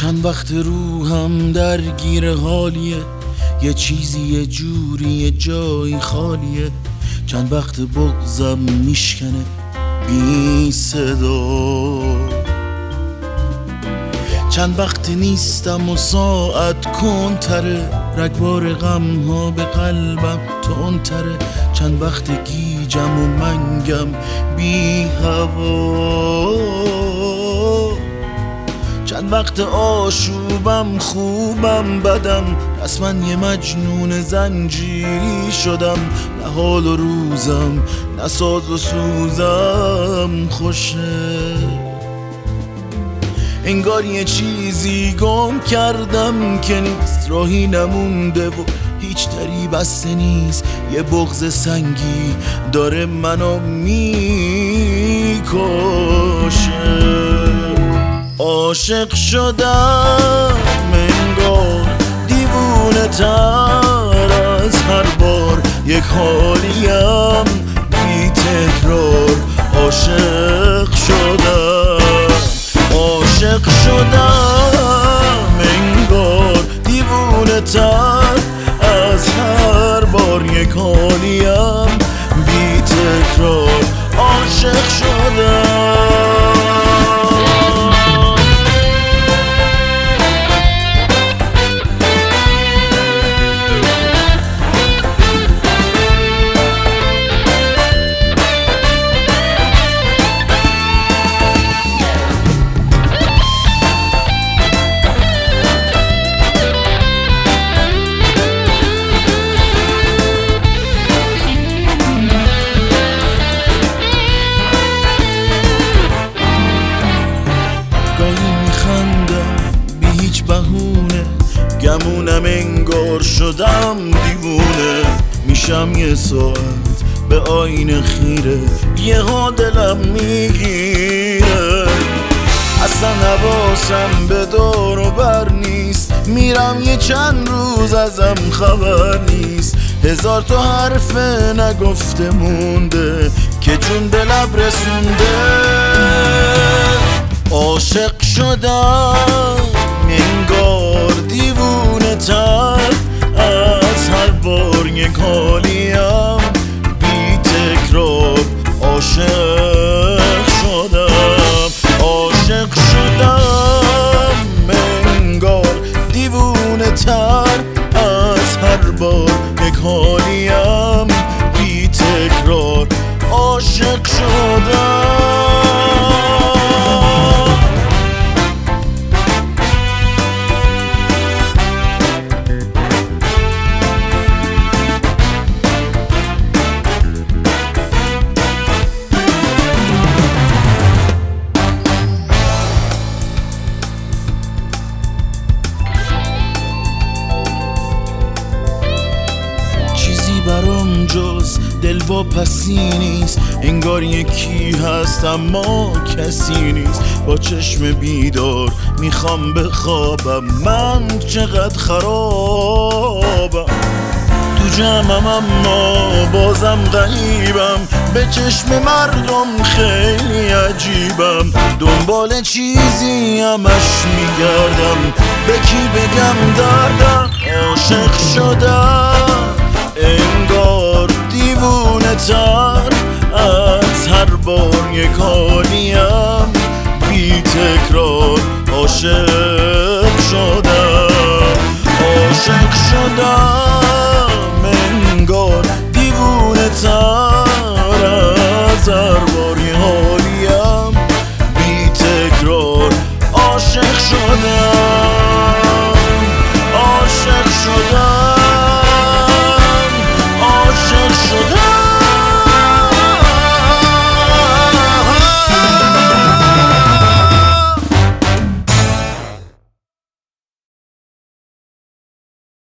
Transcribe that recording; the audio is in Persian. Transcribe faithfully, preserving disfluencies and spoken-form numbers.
چند وقت روحم درگیر حالیه، یه چیزی یه جوری یه جایی خالیه. چند وقت بغضم میشکنه بی صدا، چند وقت نیستم و ساعت کنتره، رگبار غم ها به قلبم تندتره. چند وقت گیجم و منگم بی هوا، چند وقت آشوبم خوبم بدم، پس من یه مجنون زنجیری شدم. نه حال و روزم نه ساز و سوزم خوشه، انگار یه چیزی گم کردم که نیست، راهی نمونده و هیچ دری بسته نیست. یه بغض سنگی داره منو میکشه. عاشق شدم انگار دیوونه تر از هر بار، یک حالیم بی تکرار. عاشق شدم عاشق شدم انگار دیوونه تر از هر بار، یک حالیم بی تکرار. عاشق شدم. گمونم انگار شدم دیوونه، میشم یه ساعت به آینه خیره، یه ها دلم میگیره. اصلا حواسم به دور و بر نیست، میرم یه چند روز ازم خبر نیست. هزار تا حرف نگفته مونده که جون به لب رسونده. عاشق شدم انگار دیوونه تر از هر بار، یک حالیم بی تکرار. عاشق شدم عاشق شدم انگار دیوونه تر از هر بار، یک حالیم بی تکرار. عاشق شدم. برام جز دلواپسی نیست، انگار یکی هست اما کسی نیست. با چشم بیدار میخوام بخوابم، من چقدر خرابم. تو جمعم اما بازم غریبم، به چشم مردم خیلی عجیبم. دنبال چیزی همش میگردم، به کی بگم دردم. عاشق شدم انگار دیوونه تر از هر بار، یک حالیم بی تکرار. عاشق شدم عاشق شدم.